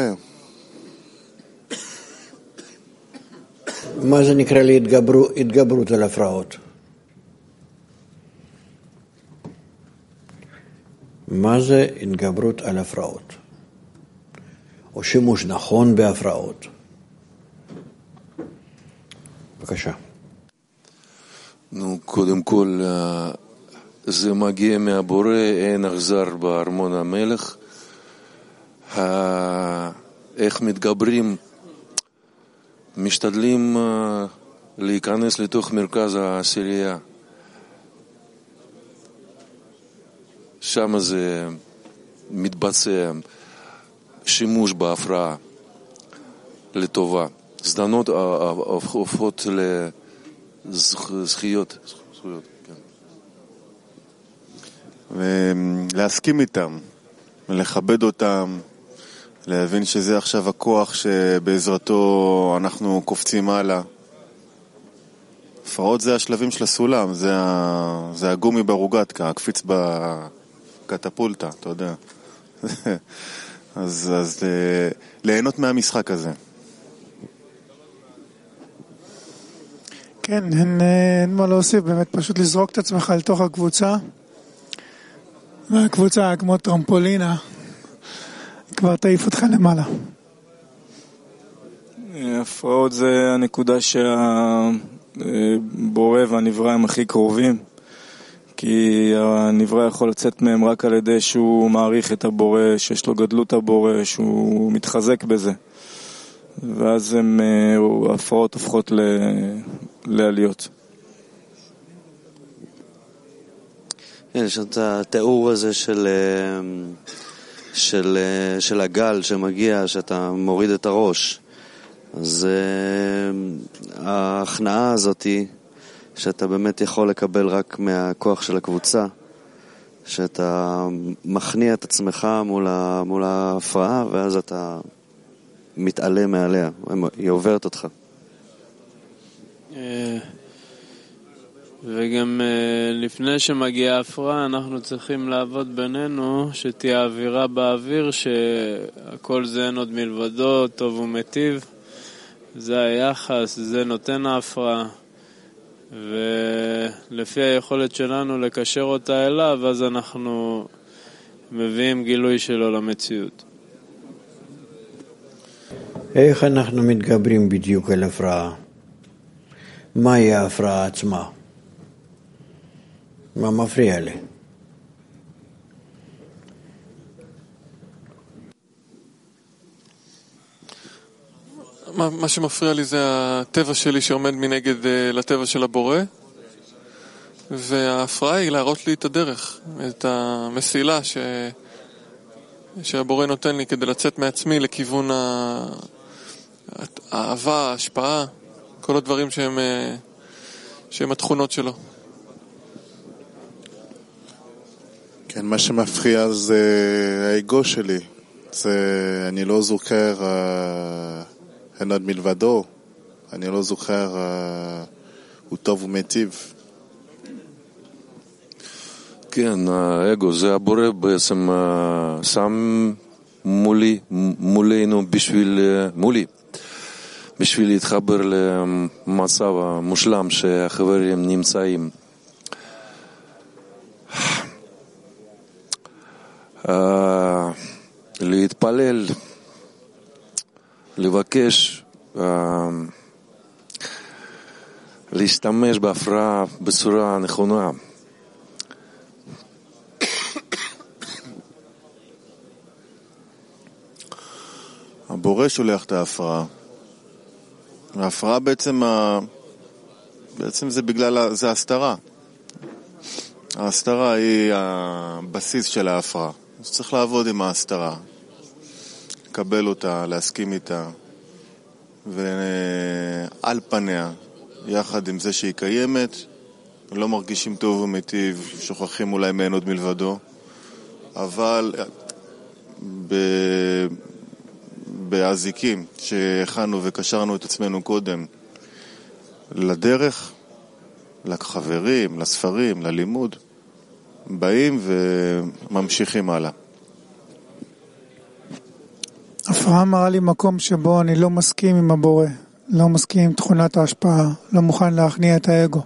מה זה נקרא להתגברות על הפרעות? מה זה התגברות על הפרעות? או שימוש נכון בהפרעות? בבקשה. קודם כל, זה מגיע מהבורא, אין אכזר בארמון המלך. איך מתגברים? משתדלים להיכנס לתוך מרכז העשירייה. שם זה מתבצע. שימוש בהפרעה לטובה. זדנות הופכות לזכויות. ולהסכים איתם, לכבד אותם, להבין שזה עכשיו הכוח שבעזרתו אנחנו קופצים הלאה. הפרעות זה השלבים של הסולם, זה הגומי ברוגטקה, הקפיץ בקטפולטה, אתה יודע. אז ליהנות מהמשחק הזה. כן, אין מה להוסיף, באמת פשוט לזרוק את עצמך לתוך הקבוצה. והקבוצה כמו טרמפולינה, כבר תעיף אותך למעלה. הפרעות זה הנקודה שהבורא והנברא הם הכי קרובים, כי הנברא יכול לצאת מהם רק על ידי שהוא מעריך את הבורא, שיש לו גדלות הבורא, שהוא מתחזק בזה. ואז ההפרעות הופכות לעליות. כן, יש את התיאור הזה של הגל שמגיע, שאתה מוריד את הראש. אז ההכנעה הזאת שאתה באמת יכול לקבל רק מהכוח של הקבוצה, שאתה מכניע את עצמך מול ההפרעה, ואז אתה מתעלה מעליה, היא עוברת אותך. וגם לפני שמגיעה ההפרעה אנחנו צריכים לעבוד בינינו שתהיה אווירה באוויר שהכל זה אין עוד מלבדו, טוב ומטיב, זה היחס, זה נותן ההפרעה, ולפי היכולת שלנו לקשר אותה אליו אז אנחנו מביאים גילוי שלו למציאות. איך אנחנו מתגברים בדיוק על הפרעה? מהי ההפרעה עצמה? מה מפריע לי? מה שמפריע לי זה הטבע שלי שעומד מנגד לטבע של הבורא, וההפרעה היא להראות לי את הדרך, את המסילה שהבורא נותן לי כדי לצאת מעצמי לכיוון האהבה, ההשפעה, כל הדברים שהם התכונות שלו. כן, מה שמפריע זה האגו שלי. אני לא זוכר אין עוד מלבדו. אני לא זוכר הוא טוב ומיטיב. כן, האגו זה הבורא בעצם שם מולנו בשביל להתחבר למצב המושלם שהחברים נמצאים. להתפלל, לבקש, להשתמש בהפרעה בצורה נכונה. הבורא שולח את ההפרעה. ההפרעה בעצם זה בגלל, זה הסתרה. ההסתרה היא הבסיס של ההפרעה. אז צריך לעבוד עם ההסתרה. לקבל אותה, להסכים איתה. ועל פניה, יחד עם זה שהיא קיימת, לא מרגישים טוב ומיטיב, שוכחים אולי מעין עוד מלבדו. אבל באזיקים שהכנו וקשרנו את עצמנו קודם לדרך, לחברים, לספרים, ללימוד, באים וממשיכים הלאה. הפרעה מראה לי מקום שבו אני לא מסכים עם הבורא, לא מסכים עם תכונת ההשפעה, לא מוכן להכניע את האגו.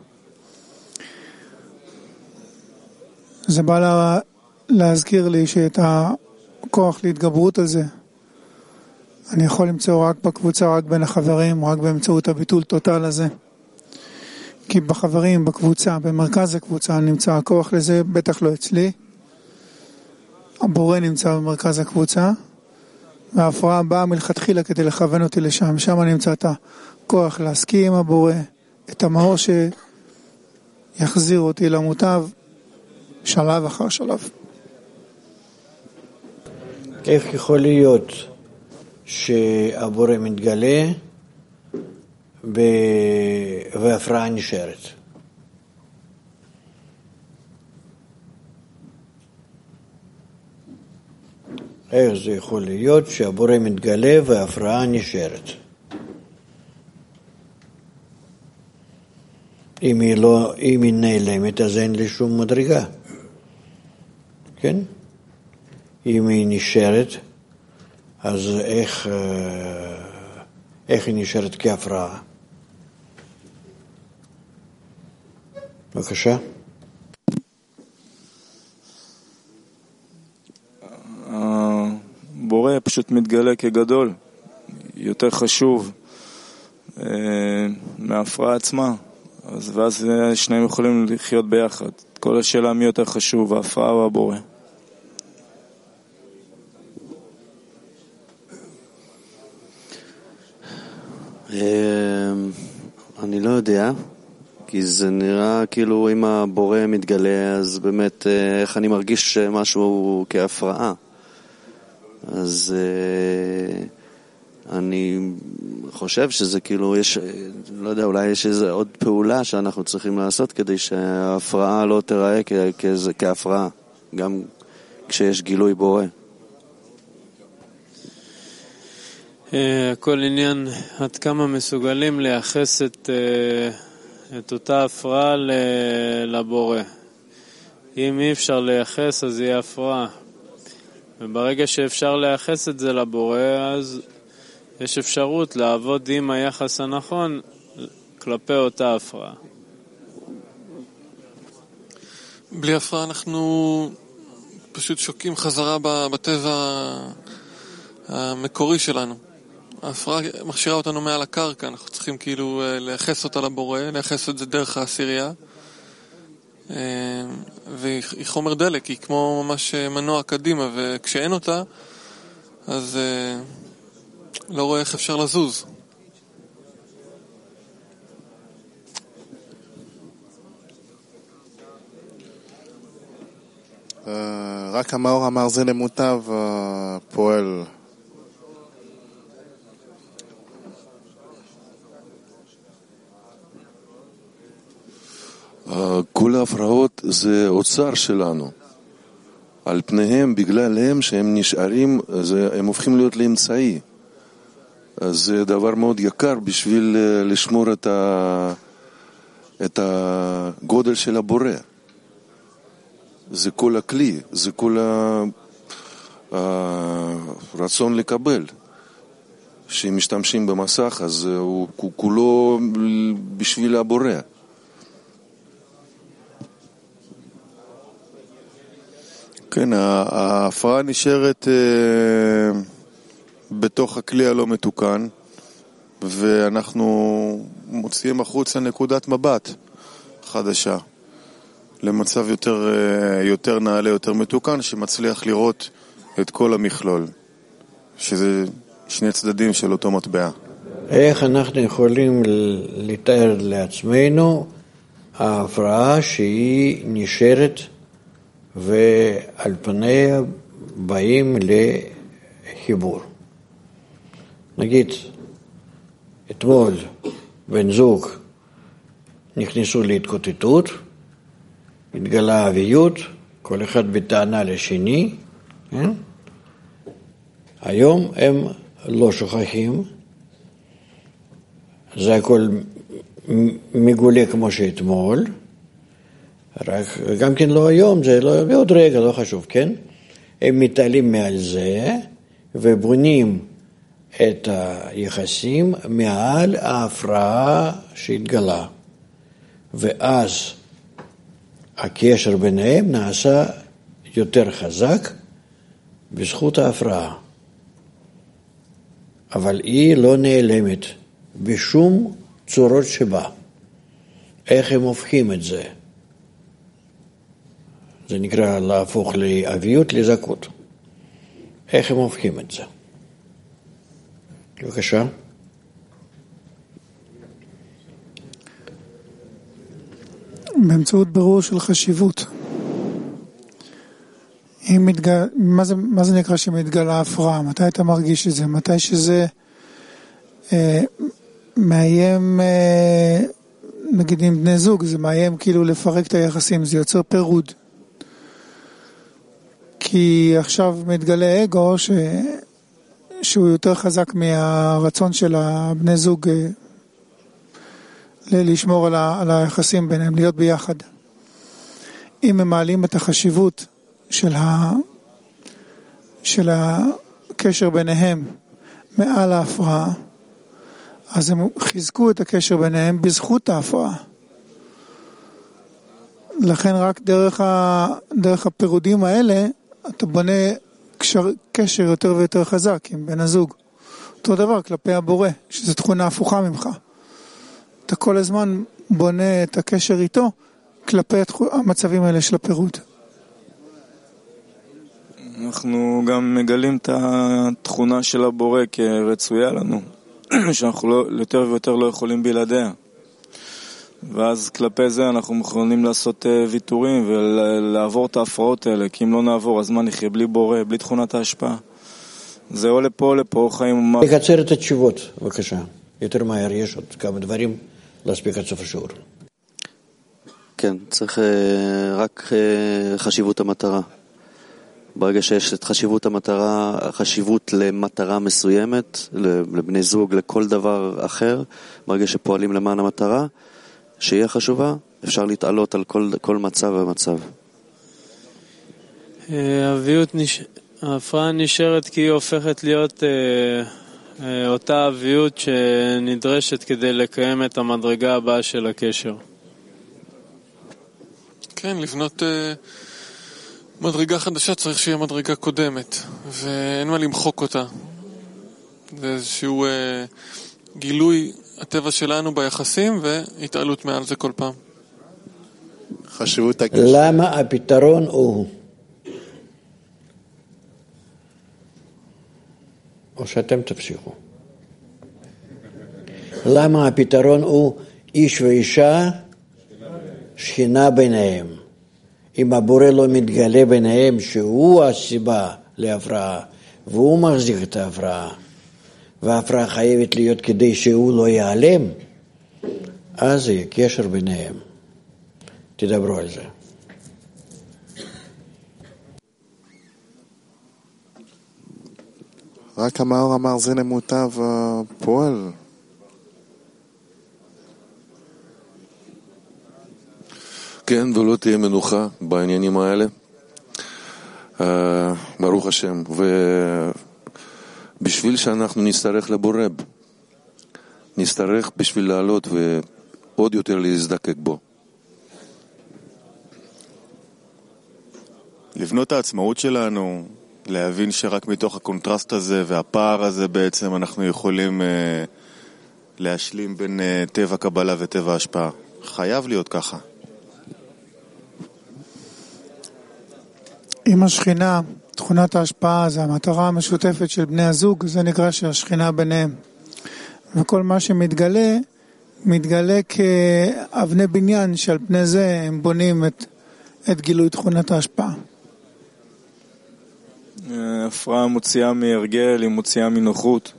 זה בא להזכיר לי שאת הכוח להתגברות על זה אני יכול למצוא רק בקבוצה, רק בין החברים, רק באמצעות הביטול טוטל הזה. כי בחברים, בקבוצה, במרכז הקבוצה נמצא הכוח לזה, בטח לא אצלי. הבורא נמצא במרכז הקבוצה, וההפרעה באה מלכתחילה כדי לכוון אותי לשם. שם נמצא את הכוח להסכים עם הבורא, את המאור שיחזיר אותי למוטב, שלב אחר שלב. איך יכול להיות שהבורא מתגלה והפרעה נשארת? איך זה יכול להיות שהבורא מתגלה וההפרעה נשארת? אם היא נעלמת, אז אין לי שום מדרגה. כן? אם היא נשארת, אז איך היא נשארת כהפרעה? בבקשה. הבורא פשוט מתגלה כגדול, יותר חשוב מההפרעה עצמה. ואז שניהם יכולים לחיות ביחד. כל השאלה מי יותר חשוב, ההפרעה או הבורא. אני לא יודע, כי זה נראה כאילו אם הבורא מתגלה, אז באמת איך אני מרגיש משהו כהפרעה. אז אני חושב שזה כאילו יש, לא יודע, אולי יש איזו עוד פעולה שאנחנו צריכים לעשות כדי שההפרעה לא תראה כהפרעה, גם כשיש גילוי בורא. הכל עניין עד כמה מסוגלים לייחס את אותה הפרעה לבורא. אם אי אפשר לייחס, אז יהיה הפרעה. וברגע שאפשר לייחס את זה לבורא, אז יש אפשרות לעבוד עם היחס הנכון כלפי אותה הפרעה. בלי הפרעה אנחנו פשוט שוקים חזרה בטבע המקורי שלנו. ההפרעה מכשירה אותנו מעל הקרקע, אנחנו צריכים כאילו לייחס אותה לבורא, לייחס את זה דרך העשירייה. והיא חומר דלק, היא כמו ממש מנוע קדימה, וכשאין אותה, אז לא רואה איך אפשר לזוז. רק המאור אמר זה למוטב פועל. כל ההפרעות זה אוצר שלנו. על פניהם, בגללם שהם נשארים, הם הופכים להיות לאמצעי. אז זה דבר מאוד יקר בשביל לשמור את הגודל של הבורא. זה כל הכלי, זה כל הרצון לקבל. שהם משתמשים במסך, אז הוא כולו בשביל הבורא. כן, ההפרעה נשארת בתוך הכלי הלא מתוקן, ואנחנו מוציאים החוצה נקודת מבט חדשה, למצב יותר נעלה, יותר מתוקן, שמצליח לראות את כל המכלול, שזה שני צדדים של אותו מטבע. איך אנחנו יכולים לתאר לעצמנו ההפרעה שהיא נשארת ועל פניה באים לחיבור? נגיד, אתמול בן זוג נכנסו להתקוטטות, התגלה אביות, כל אחד בטענה לשני, כן? היום הם לא שוכחים, זה הכל מגולה כמו שאתמול, רק גם כן לא היום, זה לא בעוד רגע, לא חשוב, כן? הם מתעלים מעל זה ובונים את היחסים מעל ההפרעה שהתגלה, ואז הקשר ביניהם נעשה יותר חזק בזכות ההפרעה, אבל היא לא נעלמת בשום צורות שבה. איך הם הופכים את זה? זה נקרא להפוך לאביות לזכות. איך הם הופכים את זה? בבקשה. באמצעות ברור של חשיבות. מה זה נקרא שמתגלה הפרעה? מתי אתה מרגיש את זה? מתי שזה מאיים, נגיד עם בני זוג, זה מאיים כאילו לפרק את היחסים, זה יוצר פירוד. כי עכשיו מתגלה אגו שהוא יותר חזק מהרצון של הבני זוג לשמור על היחסים ביניהם, להיות ביחד. אם הם מעלים את החשיבות של הקשר ביניהם מעל ההפרעה, אז הם חיזקו את הקשר ביניהם בזכות ההפרעה. לכן רק דרך הפירודים האלה אתה בונה קשר יותר ויותר חזק עם בן הזוג. אותו דבר כלפי הבורא, שזו תכונה הפוכה ממך. אתה כל הזמן בונה את הקשר איתו כלפי המצבים האלה של הפירוד. אנחנו גם מגלים את התכונה של הבורא כרצויה לנו, שאנחנו יותר ויותר לא יכולים בלעדיה. ואז כלפי זה אנחנו יכולים לעשות ויתורים ולעבור את ההפרעות האלה, כי אם לא נעבור, אז מה נחיה בלי בורא, בלי תכונת ההשפעה. זה או לפה או לפה, חיים... לקצר את התשובות, בבקשה. יותר מהר, יש עוד כמה דברים להספיק עד סוף השיעור. כן, צריך רק חשיבות המטרה. ברגע שיש את חשיבות המטרה, חשיבות למטרה מסוימת, לבני זוג, לכל דבר אחר, ברגע שפועלים למען המטרה, שיהיה חשובה, אפשר להתעלות על כל מצב ומצב. ההפרעה נשארת כי היא הופכת להיות אותה אביות שנדרשת כדי לקיים את המדרגה הבאה של הקשר. כן, לבנות מדרגה חדשה צריך שיהיה מדרגה קודמת, ואין מה למחוק אותה. זה איזשהו גילוי הטבע שלנו ביחסים והתעלות מעל זה כל פעם. חשיבות הקשר. למה הפתרון הוא? או שאתם תפסיקו. למה הפתרון הוא איש ואישה, שכינה ביניהם? אם הבורא לא מתגלה ביניהם שהוא הסיבה להפרעה, והוא מחזיק את ההפרעה, וההפרעה חייבת להיות כדי שהוא לא ייעלם, אז יהיה קשר ביניהם. תדברו על זה. רק המאור אמר זה למוטב הפועל. כן, ולא תהיה מנוחה בעניינים האלה. ברוך השם. ובשביל שאנחנו נצטרך לבורא, נצטרך בשביל לעלות ועוד יותר להזדקק בו. לבנות את העצמאות שלנו, להבין שרק מתוך הקונטרסט הזה והפער הזה בעצם אנחנו יכולים להשלים בין טבע קבלה וטבע השפעה. חייב להיות ככה. אם השכינה, תכונת ההשפעה, זה המטרה המשותפת של בני הזוג, זה נקרא שהשכינה ביניהם. וכל מה שמתגלה, מתגלה כאבני בניין שעל פני זה הם בונים את גילוי תכונת ההשפעה. הפרעה מוציאה מהרגל, היא מוציאה מנוחות.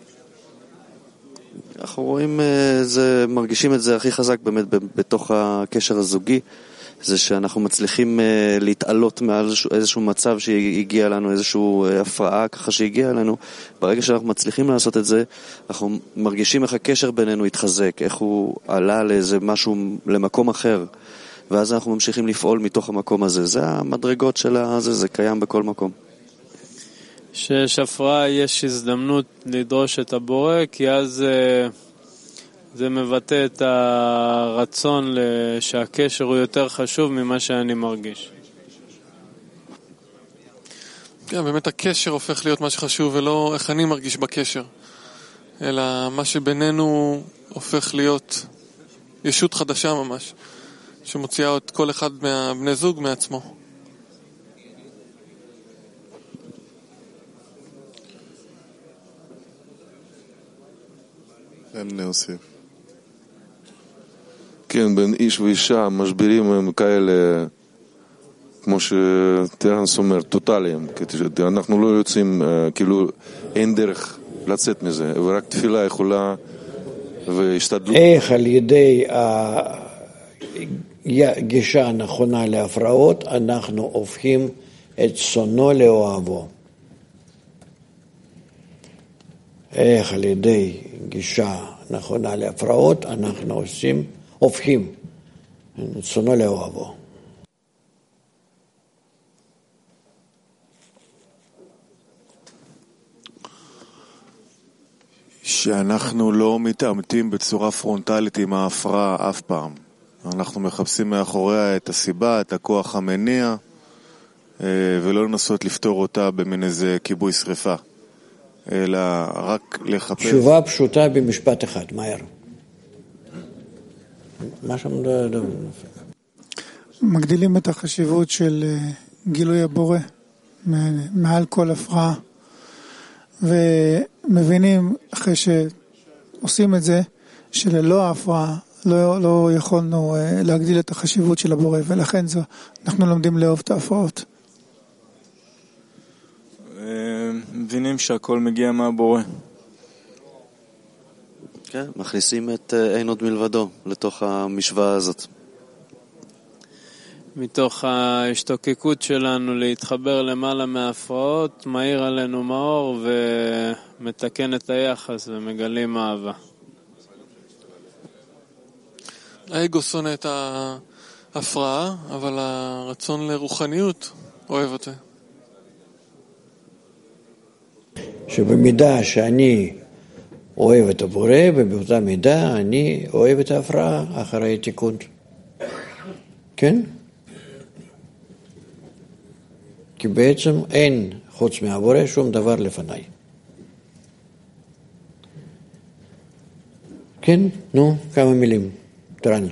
אנחנו רואים, מרגישים את זה הכי חזק באמת בתוך הקשר הזוגי, זה שאנחנו מצליחים להתעלות מעל איזשהו מצב שהגיע לנו, איזשהו הפרעה ככה שהגיע לנו. ברגע שאנחנו מצליחים לעשות את זה, אנחנו מרגישים איך הקשר בינינו התחזק, איך הוא עלה לאיזה משהו, למקום אחר, ואז אנחנו ממשיכים לפעול מתוך המקום הזה. זה המדרגות של זה קיים בכל מקום. שיש הפרעה, יש הזדמנות לדרוש את הבורא, כי אז זה מבטא את הרצון שהקשר הוא יותר חשוב ממה שאני מרגיש. כן, באמת הקשר הופך להיות מה שחשוב, ולא איך אני מרגיש בקשר, אלא מה שבינינו הופך להיות ישות חדשה ממש, שמוציאה את כל אחד מהבני זוג מעצמו. אין להוסיף. כן, בין איש ואישה, משברים הם כאלה כמו שטרנס אומר, טוטליים. אנחנו לא יוצאים, כאילו אין דרך לצאת מזה, ורק תפילה יכולה והשתדלות. איך על ידי הגישה הנכונה להפרעות אנחנו הופכים את שונאו לאוהבו. איך על ידי גישה נכונה להפרעות אנחנו הופכים את שונאו לאוהבו. שאנחנו לא מתעמתים בצורה פרונטלית עם ההפרעה אף פעם. אנחנו מחפשים מאחוריה את הסיבה, את הכוח המניע, ולא לנסות לפתור אותה במין איזה כיבוי שריפה, אלא רק לחפש... תשובה פשוטה במשפט אחד, מהר. מה שם מגדילים את החשיבות של גילוי הבורא מעל כל הפרעה, ומבינים אחרי שעושים את זה שללא ההפרעה לא יכולנו להגדיל את החשיבות של הבורא, ולכן אנחנו לומדים לאהוב את ההפרעות. מבינים שהכל מגיע מהבורא. כן, מכניסים את אין עוד מלבדו לתוך המשוואה הזאת. מתוך ההשתוקקות שלנו להתחבר למעלה מההפרעות, מאיר עלינו מאור ומתקן את היחס ומגלים אהבה. האגו שונא את ההפרעה, אבל הרצון לרוחניות אוהב אותה. שבמידה שאני אוהב את הבורא, ובאותה מידה אני אוהב את ההפרעה אחרי תיקון. כן? כי בעצם אין חוץ מהבורא שום דבר לפניי. כן? נו, כמה מילים. טרן.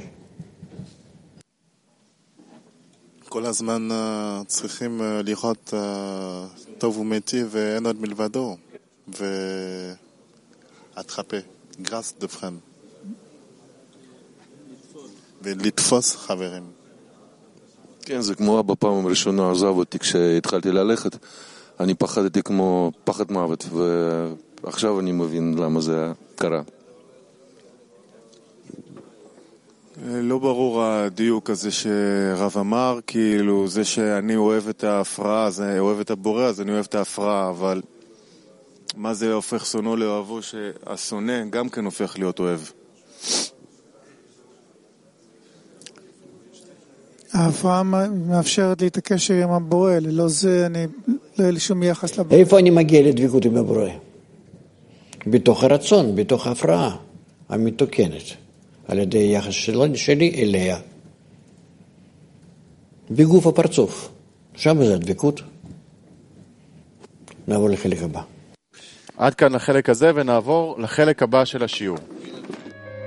כל הזמן צריכים לראות טוב ומיטיב ואין עוד מלבדו. והתחפה, גרס דפכם. ולתפוס חברים. כן, זה כמו אבא פעם ראשונה עזב אותי כשהתחלתי ללכת. אני פחדתי כמו פחד מוות, ועכשיו אני מבין למה זה קרה. לא ברור הדיוק הזה שרב אמר, כאילו זה שאני אוהב את ההפרעה, זה אוהב את הבורא, אז אני אוהב את ההפרעה, אבל מה זה הופך שונאו לאוהבו, שהשונא גם כן הופך להיות אוהב? ההפרעה מאפשרת לי את הקשר עם הבורא, ללא זה לא יהיה לי שום יחס לבורא. איפה אני מגיע לדבקות עם הבורא? בתוך הרצון, בתוך ההפרעה המתוקנת, על ידי יחס שלי אליה. בגוף הפרצוף, שם זה הדבקות. נעבור לחלק הבא. עד כאן לחלק הזה ונעבור לחלק הבא של השיעור.